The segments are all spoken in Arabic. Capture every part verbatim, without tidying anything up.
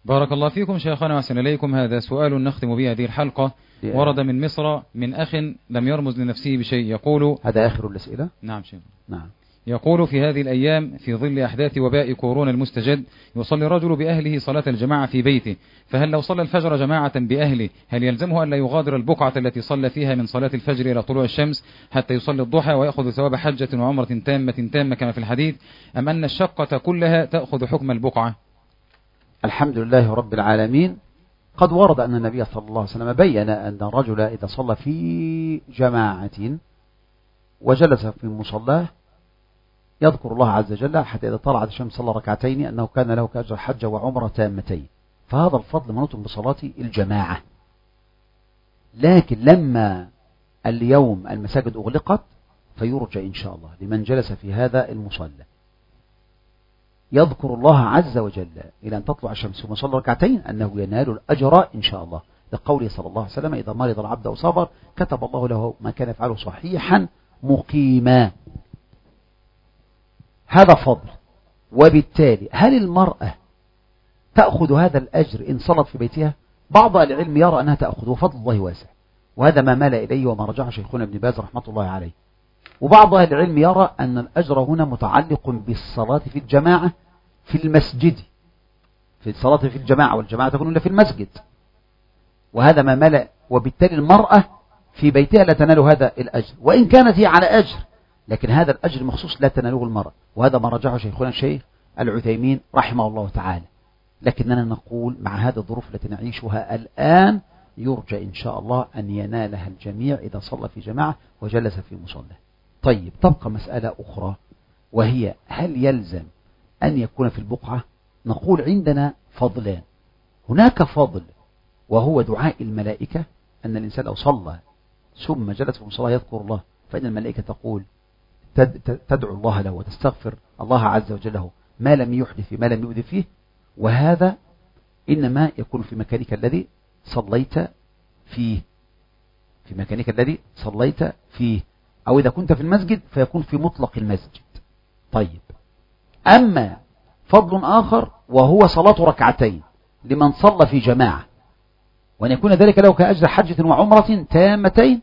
بارك الله فيكم شيخنا وأحسن إليكم. هذا سؤال نختم به هذه الحلقة. ورد من مصر من أخ لم يرمز لنفسه بشيء يقول. هذا آخر الأسئلة؟ نعم شيخ. نعم. يقول: في هذه الأيام في ظل أحداث وباء كورونا المستجد يصلي الرجل بأهله صلاة الجماعة في بيته، فهل لو صلى الفجر جماعة بأهله هل يلزمه أن لا يغادر البقعة التي صلى فيها من صلاة الفجر إلى طلوع الشمس حتى يصلي الضحى ويأخذ ثواب حجة وعمرة تامة تامة كما في الحديث، أم أن الشقة كلها تأخذ حكم البقعة؟ الحمد لله رب العالمين. قد ورد أن النبي صلى الله عليه وسلم بين أن الرجل إذا صلى في جماعة وجلس في مصلاه يذكر الله عز وجل حتى إذا طلعت الشمس صلى ركعتين أنه كان له كأجر حج وعمرة تامتين، فهذا الفضل منوط بصلاة الجماعة. لكن لما اليوم المساجد أغلقت فيرجى إن شاء الله لمن جلس في هذا المصلى يذكر الله عز وجل إلى أن تطلع الشمس ثم صلى ركعتين أنه ينال الأجر إن شاء الله، لقوله صلى الله عليه وسلم: إذا مرض العبد أو صبر كتب الله له ما كان يفعله صحيحا مقيما. هذا فضل. وبالتالي هل المرأة تأخذ هذا الأجر إن صلت في بيتها؟ بعض العلم يرى أنها تأخذ، وفضل الله واسع، وهذا ما مال إليه وما رجع شيخنا ابن باز رحمة الله عليه. وبعض أهل العلم يرى أن الأجر هنا متعلق بالصلاة في الجماعة في المسجد، في الصلاة في الجماعة، والجماعة تكون إلا في المسجد، وهذا ما مال. وبالتالي المرأة في بيتها لا تنال هذا الأجر، وإن كانت هي على أجر، لكن هذا الأجر المخصوص لا تناله المرأة، وهذا ما رجعه شيخنا الشيخ العثيمين رحمه الله تعالى. لكننا نقول مع هذه الظروف التي نعيشها الآن يرجى إن شاء الله أن ينالها الجميع إذا صلى في جماعة وجلس في مصلى. طيب، تبقى مسألة أخرى، وهي هل يلزم أن يكون في البقعة؟ نقول عندنا فضلان. هناك فضل وهو دعاء الملائكة، أن الإنسان لو صلى ثم جلس في مصلى يذكر الله فإن الملائكة تقول تدعو الله له وتستغفر الله عز وجل له ما لم يحدث ما لم يؤذي فيه، وهذا إنما يكون في مكانك الذي صليت فيه، في مكانك الذي صليت فيه، أو إذا كنت في المسجد فيكون في مطلق المسجد. طيب، أما فضل آخر وهو صلاة ركعتين لمن صلى في جماعة، وأن يكون ذلك له كأجر حجة وعمرة تامتين،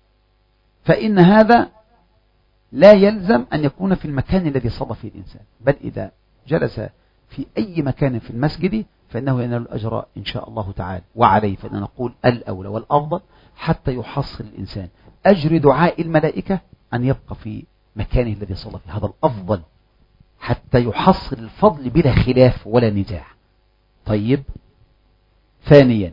فإن هذا لا يلزم أن يكون في المكان الذي صلى فيه الإنسان، بل إذا جلس في أي مكان في المسجد فإنه ينال الأجر إن شاء الله تعالى. وعليه فإننا نقول الأولى والأفضل حتى يحصل الإنسان أجر دعاء الملائكة أن يبقى في مكانه الذي صلى فيه، هذا الأفضل حتى يحصل الفضل بلا خلاف ولا نزاع. طيب، ثانيا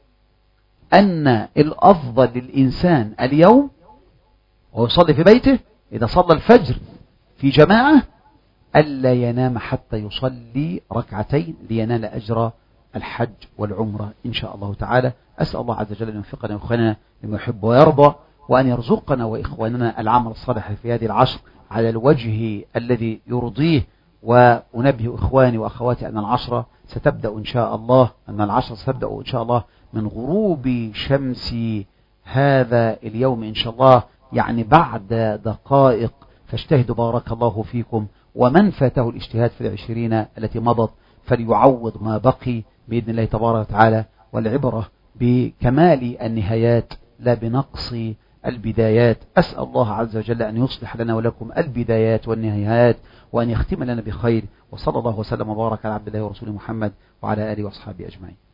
أن الأفضل للإنسان اليوم ويصلي في بيته إذا صلى الفجر في جماعة ألا ينام حتى يصلي ركعتين لينال أجر الحج والعمرة إن شاء الله تعالى. أسأل الله عز وجل أن يوفقنا وإخواننا لما يحب ويرضى، وأن يرزقنا وإخواننا العمل الصالح في هذه العشر على الوجه الذي يرضيه. وأنبه إخواني وأخواتي أن العشرة ستبدأ إن شاء الله أن العشرة ستبدأ إن شاء الله من غروب شمس هذا اليوم إن شاء الله، يعني بعد دقائق، فاجتهدوا بارك الله فيكم. ومن فاته الاجتهاد في العشرين التي مضت فليعوض ما بقي بإذن الله تبارك وتعالى، والعبرة بكمال النهايات لا بنقص البدايات. أسأل الله عز وجل أن يصلح لنا ولكم البدايات والنهايات، وأن يختم لنا بخير. وصلى الله وسلم وبارك على عبد الله ورسوله محمد وعلى آله وأصحابه أجمعين.